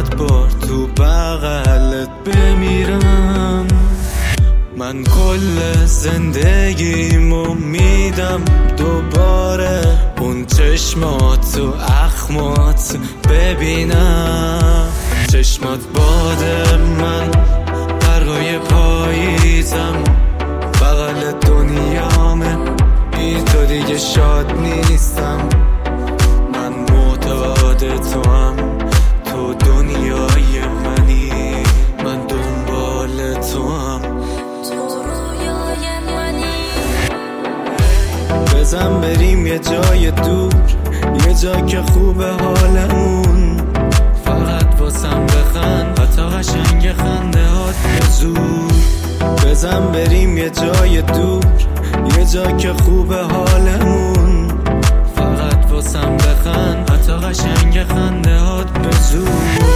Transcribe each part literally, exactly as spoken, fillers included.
صد بار تو بغلت بمیرم. من کل زندگیمو میدم دوباره اون چشمات و اخمات ببینم. چشمات باد من برای پاییزم، بغل دنیامه بی تو دیگه شاد نیستم. من معتاد تو هم، تو دنیای منی، من دنبال تو هم، تو رویای منی. بزن بریم یه جای دور، یه جا که خوبه حالمون، فقط واسم بخند حتی قشنگ خنده هات به زور. بزن بریم یه جای دور، یه جا که خوبه حالمون، فقط واسم بخند حتی قشنگ خنده هات به زور.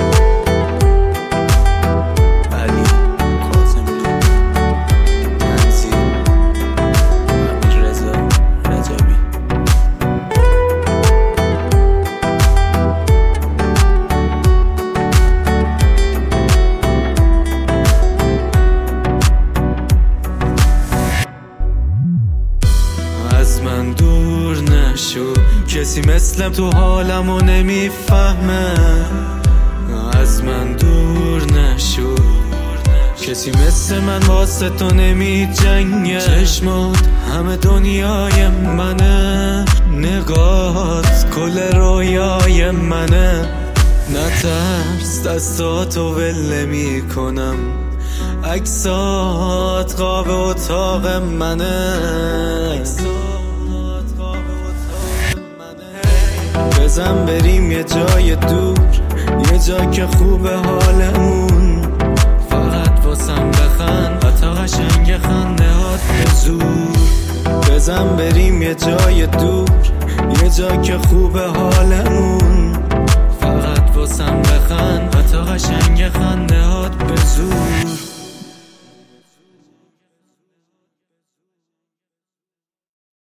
از من دور نشو، کسی مثل تو حالمو نمیفهمه. از من دور نشو، کسی مثل من واسه تو نمی جنگه. چشمات همه دنیای منه، نگاهات کل رویای منه. نترس دستاتو ول می کنم، عکسات قاب اتاق منه. بزن بریم یه جای دور، یه جا که خوبه حالمون، فقط واسم بخند حتی قشنگ خنده هات به زور. بزن بریم یه جای دور، یه جا که خوبه حالمون، فقط واسم بخند حتی قشنگ خنده هات به زور.